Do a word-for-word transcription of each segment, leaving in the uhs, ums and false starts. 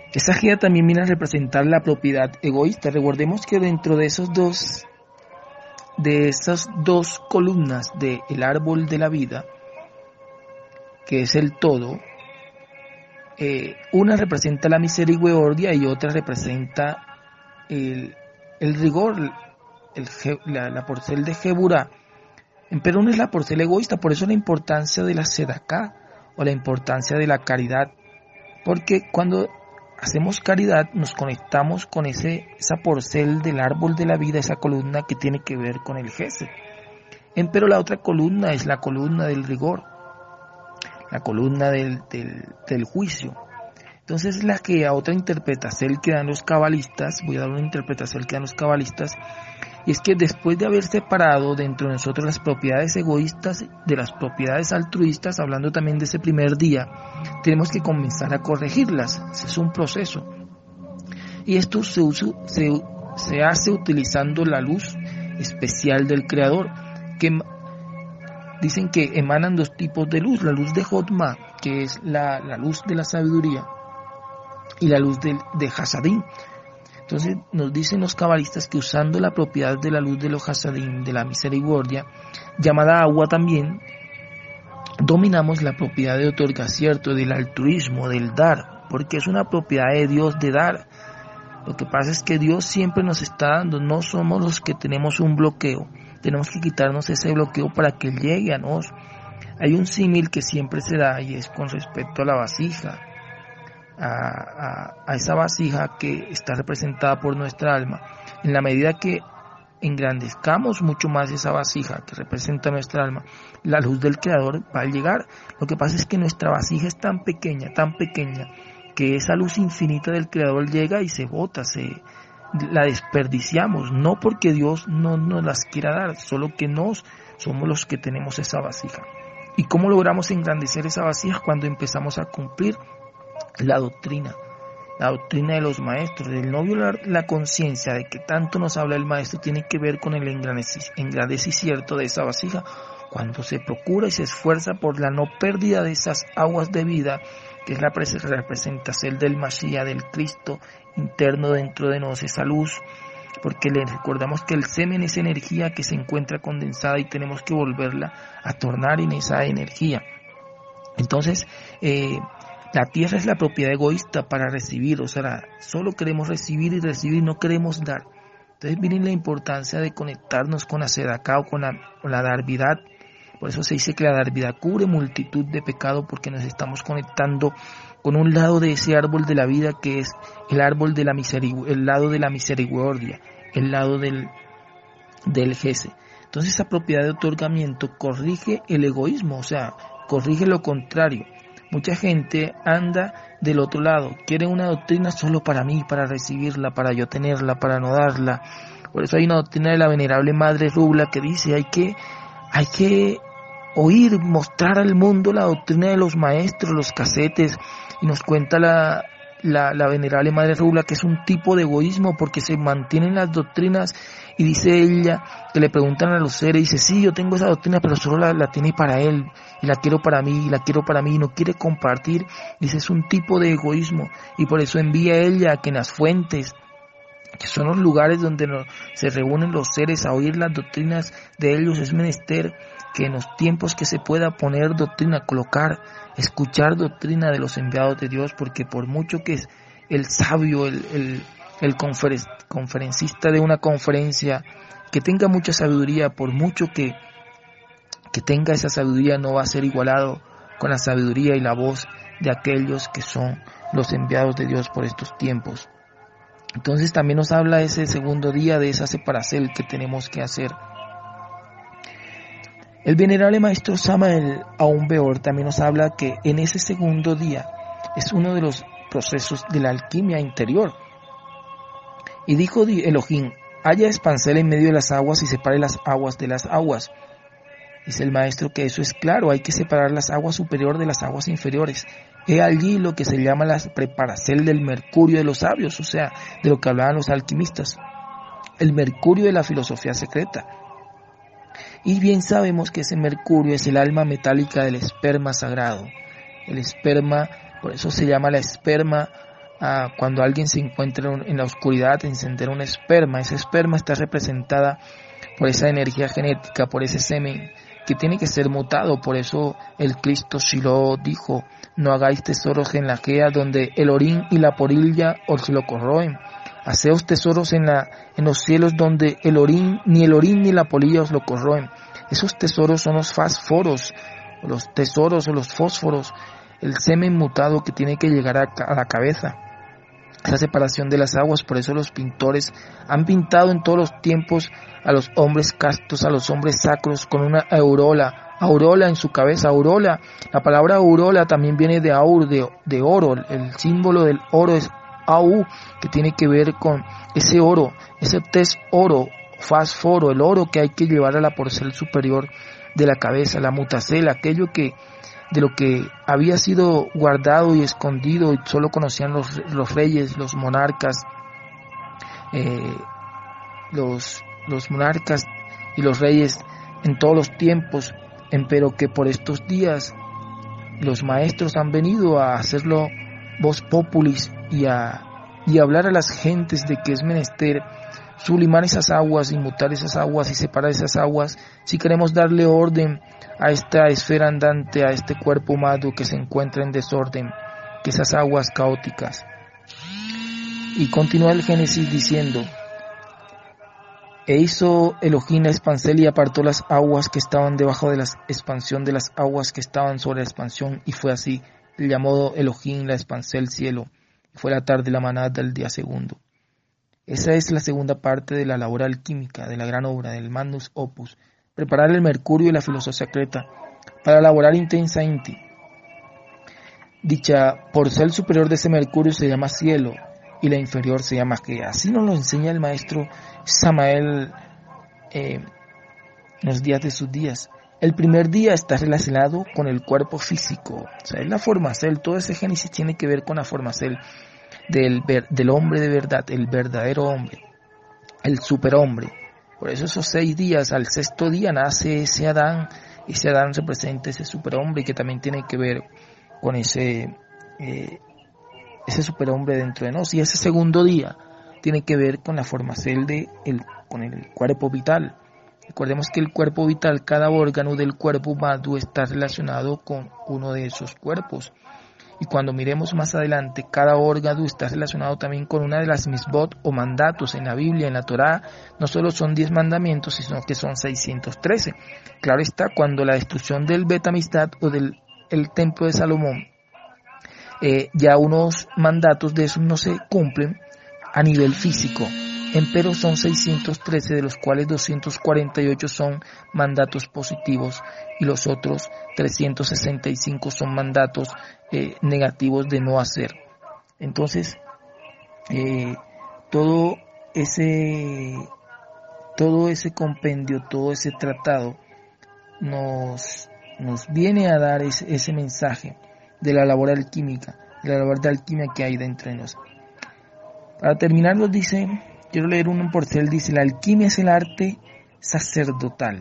Esa gea también viene a representar la propiedad egoísta. Recordemos que dentro de esos dos, de esas dos columnas del árbol de la vida, que es el todo, eh, una representa la misericordia y otra representa el, el rigor, el, la, la porcel de Geburá. Pero una es la porcel egoísta, por eso la importancia de la sedacá o la importancia de la caridad, porque cuando hacemos caridad nos conectamos con ese, esa porcel del árbol de la vida, esa columna que tiene que ver con el Gesed. Pero la otra columna es la columna del rigor, la columna del, del, del juicio. Entonces la que a otra interpretación que dan los cabalistas, voy a dar una interpretación que dan los cabalistas, y es que después de haber separado dentro de nosotros las propiedades egoístas de las propiedades altruistas, hablando también de ese primer día, tenemos que comenzar a corregirlas. Ese es un proceso. Y esto se, usa, se, se hace utilizando la luz especial del Creador, que dicen que emanan dos tipos de luz, la luz de Jotma, que es la, la luz de la sabiduría, y la luz de, de Hasadim. Entonces nos dicen los cabalistas que usando la propiedad de la luz de los Hasadim, de la misericordia, llamada agua también, dominamos la propiedad de otorgar, cierto, del altruismo, del dar, porque es una propiedad de Dios de dar. Lo que pasa es que Dios siempre nos está dando, no somos los que tenemos un bloqueo, tenemos que quitarnos ese bloqueo para que Él llegue a nosotros. Hay un símil que siempre se da y es con respecto a la vasija, a, a, a esa vasija que está representada por nuestra alma. En la medida que engrandezcamos mucho más esa vasija que representa nuestra alma, la luz del Creador va a llegar. Lo que pasa es que nuestra vasija es tan pequeña, tan pequeña, que esa luz infinita del Creador llega y se bota, se la desperdiciamos, no porque Dios no nos las quiera dar, solo que nos somos los que tenemos esa vasija. ¿Y cómo logramos engrandecer esa vasija? Cuando empezamos a cumplir la doctrina, la doctrina de los maestros. El no violar la conciencia de que tanto nos habla el maestro tiene que ver con el engrandecimiento de esa vasija, cuando se procura y se esfuerza por la no pérdida de esas aguas de vida, que es la representación del Mashiach, del Cristo interno dentro de nosotros, esa luz, porque le recordamos que el semen es energía que se encuentra condensada y tenemos que volverla a tornar en esa energía. Entonces, eh, la tierra es la propiedad egoísta para recibir, o sea, solo queremos recibir y recibir, no queremos dar. Entonces miren la importancia de conectarnos con la sedacá o con la, con la darvidad. Por eso se dice que la darvidad cubre multitud de pecado, porque nos estamos conectando con un lado de ese árbol de la vida que es el árbol de la misericordia, el lado de la misericordia, el lado del, del Gesed. Entonces esa propiedad de otorgamiento corrige el egoísmo, o sea, corrige lo contrario. Mucha gente anda del otro lado, quiere una doctrina solo para mí, para recibirla, para yo tenerla, para no darla. Por eso hay una doctrina de la venerable Madre Rubla que dice hay que, hay que oír, mostrar al mundo la doctrina de los maestros, los casetes, y nos cuenta la, la, la venerable Madre Rubla que es un tipo de egoísmo porque se mantienen las doctrinas. Y dice ella, que le preguntan a los seres, dice, sí, yo tengo esa doctrina, pero solo la, la tiene para él, y la quiero para mí, y la quiero para mí, y no quiere compartir. Dice, es un tipo de egoísmo, y por eso envía a ella a que en las fuentes, que son los lugares donde nos, se reúnen los seres a oír las doctrinas de ellos, es menester que en los tiempos que se pueda poner doctrina, colocar, escuchar doctrina de los enviados de Dios, porque por mucho que es el sabio, el, el el conferencista de una conferencia, que tenga mucha sabiduría, por mucho que, que tenga esa sabiduría, no va a ser igualado con la sabiduría y la voz de aquellos que son los enviados de Dios por estos tiempos. Entonces también nos habla ese segundo día de esa separación que tenemos que hacer. El venerable maestro Samael Aun Beor también nos habla que en ese segundo día es uno de los procesos de la alquimia interior. Y dijo Elohim, haya expansel en medio de las aguas y separe las aguas de las aguas. Dice el maestro que eso es claro, hay que separar las aguas superiores de las aguas inferiores. He allí lo que se llama la preparación del mercurio de los sabios, o sea, de lo que hablaban los alquimistas. El mercurio de la filosofía secreta. Y bien sabemos que ese mercurio es el alma metálica del esperma sagrado. El esperma, por eso se llama la esperma a cuando alguien se encuentra en la oscuridad, encender un esperma. Esa esperma está representada por esa energía genética, por ese semen que tiene que ser mutado. Por eso el Cristo Shiloh dijo: no hagáis tesoros en la Gea, donde el orín y la polilla os lo corroen. Haceos tesoros en, la, en los cielos, donde el orín, ni el orín ni la polilla os lo corroen. Esos tesoros son los fósforos, los tesoros o los fósforos, el semen mutado que tiene que llegar a, a la cabeza. Esa separación de las aguas. Por eso los pintores han pintado en todos los tiempos a los hombres castos, a los hombres sacros, con una aureola, aureola en su cabeza. Aureola, la palabra aureola también viene de aur, de, de oro. El símbolo del oro es au, que tiene que ver con ese oro, ese tez oro, fósforo, el oro que hay que llevar a la porcel superior de la cabeza, la mutacel, aquello que de lo que había sido guardado y escondido y solo conocían los, los reyes, los monarcas, eh, los, los monarcas y los reyes en todos los tiempos, pero que por estos días los maestros han venido a hacerlo voz populis y a, y a hablar a las gentes de que es menester sublimar esas aguas, inmutar esas aguas y separar esas aguas, si queremos darle orden a esta esfera andante, a este cuerpo humano que se encuentra en desorden, que esas aguas caóticas. Y continúa el Génesis diciendo: e hizo Elohim la expansel y apartó las aguas que estaban debajo de la expansión de las aguas que estaban sobre la expansión, y fue así. Le llamó Elohim la expansel cielo, y fue la tarde la manada del día segundo. Esa es la segunda parte de la labor alquímica, de la gran obra, del Magnus Opus: preparar el mercurio y la filosofía secreta para elaborar intensamente. Dicha porcel superior de ese mercurio se llama cielo y la inferior se llama Gea. Así nos lo enseña el maestro Samael eh, en los días de sus días. El primer día está relacionado con el cuerpo físico, o sea, es la formacel. Todo ese Génesis tiene que ver con la formacel del, del hombre de verdad, el verdadero hombre, el superhombre. Por eso esos seis días, al sexto día nace ese Adán, ese Adán representa ese superhombre que también tiene que ver con ese, eh, ese superhombre dentro de nosotros. Y ese segundo día tiene que ver con la formacel de el, con el cuerpo vital. Recordemos que el cuerpo vital, cada órgano del cuerpo humano está relacionado con uno de esos cuerpos. Y cuando miremos más adelante, cada órgano está relacionado también con una de las misbot o mandatos. En la Biblia, en la Torá, no solo son diez mandamientos, sino que son seiscientos trece. Claro está, cuando la destrucción del Bet Amistad o del el templo de Salomón, eh, ya unos mandatos de esos no se cumplen a nivel físico. Empero son seiscientos trece, de los cuales doscientos cuarenta y ocho son mandatos positivos y los otros trescientos sesenta y cinco son mandatos eh, negativos de no hacer. Entonces, eh, todo ese todo ese compendio, todo ese tratado nos, nos viene a dar ese, ese mensaje de la labor alquímica, de la labor de alquimia que hay dentro de nosotros. Para terminar nos dice... Quiero leer un porcel, dice: la alquimia es el arte sacerdotal,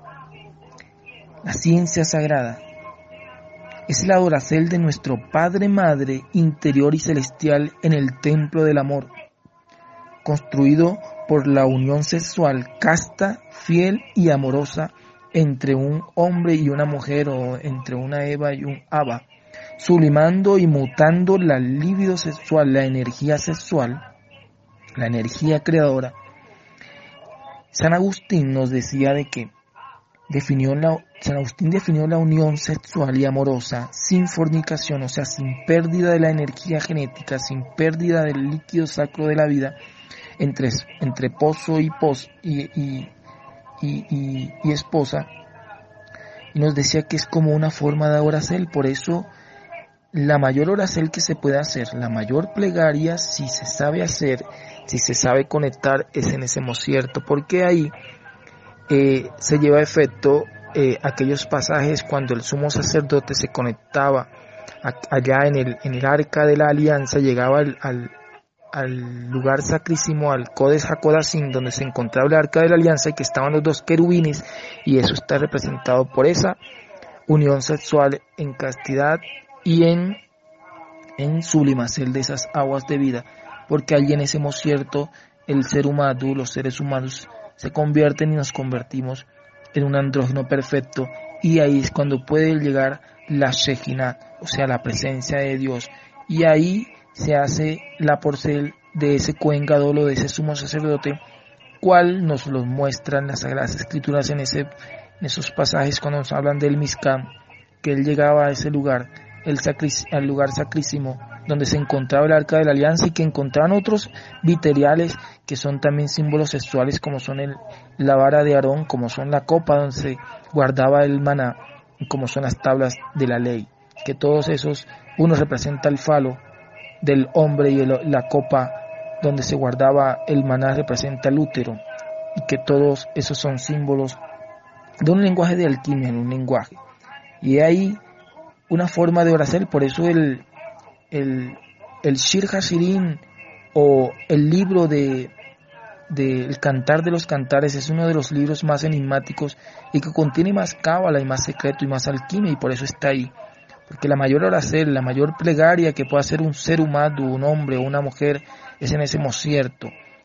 la ciencia sagrada, es el adoracel de nuestro Padre Madre interior y celestial en el templo del amor, construido por la unión sexual casta, fiel y amorosa entre un hombre y una mujer, o entre una Eva y un Abba, sublimando y mutando la libido sexual, la energía sexual, la energía creadora. San Agustín nos decía de que definió la, San Agustín definió la unión sexual y amorosa sin fornicación, o sea, sin pérdida de la energía genética, sin pérdida del líquido sacro de la vida, entre, entre esposo y, pos, y, y, y, y, y esposa, y nos decía que es como una forma de oracel. Por eso la mayor oracel que se puede hacer, la mayor plegaria, si se sabe hacer, si se sabe conectar, es en ese mocierto, porque ahí eh, se lleva a efecto eh, aquellos pasajes cuando el sumo sacerdote se conectaba a, allá en el, en el arca de la alianza, llegaba al, al, al lugar sacrísimo, al Codes HaKodashim, donde se encontraba el arca de la alianza y que estaban los dos querubines, y eso está representado por esa unión sexual en castidad y en en sublimacel de esas aguas de vida, porque allí en ese mosierto el ser humano, los seres humanos se convierten y nos convertimos en un andrógeno perfecto, y ahí es cuando puede llegar la Shekinah, o sea la presencia de Dios, y ahí se hace la porcel de ese Cohen Gadol o de ese sumo sacerdote, cual nos lo muestran las Sagradas Escrituras en, ese, en esos pasajes cuando nos hablan del Mizkan, que él llegaba a ese lugar, el sacric- al lugar sacrísimo, donde se encontraba el Arca de la Alianza, y que encontraban otros viteriales que son también símbolos sexuales, como son el, la vara de Aarón, como son la copa donde se guardaba el maná, y como son las tablas de la ley, que todos esos, uno representa el falo del hombre, y el, la copa donde se guardaba el maná representa el útero, y que todos esos son símbolos de un lenguaje de alquimia, en un lenguaje. Y hay una forma de oración, por eso el, el, el Shir Hashirim, o el libro de, de El Cantar de los Cantares, es uno de los libros más enigmáticos y que contiene más cábala y más secreto y más alquimia, y por eso está ahí. Porque la mayor oración, la mayor plegaria que puede hacer un ser humano, un hombre o una mujer, es en ese mosierto,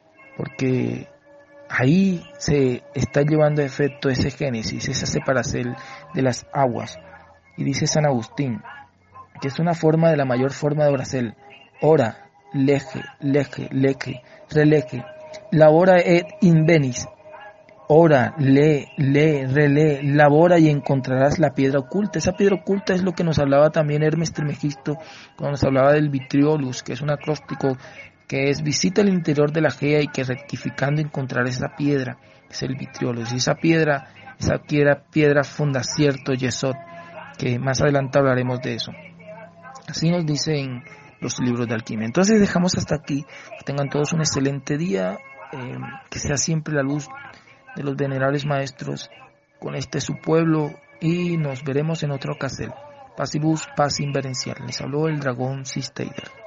porque ahí se está llevando a efecto ese génesis, esa separación de las aguas. Y dice San Agustín, que es una forma de la mayor forma de oración. Ora, leje, leje, leje, releje, labora et invenis. Ora, lee, lee, relee, labora y encontrarás la piedra oculta. Esa piedra oculta es lo que nos hablaba también Hermes Trismegisto cuando nos hablaba del vitriolus, que es un acróstico que es visita el interior de la gea y que rectificando encontrarás esa piedra, es el vitriolus. Y esa piedra, esa piedra, piedra funda cierto Yesod, que más adelante hablaremos de eso. Así nos dicen los libros de alquimia. Entonces dejamos hasta aquí. Que tengan todos un excelente día, eh, que sea siempre la luz de los venerables maestros con este su pueblo, y nos veremos en otra ocasión. Paz y luz, paz inverencial. Les habló el dragón Sistader.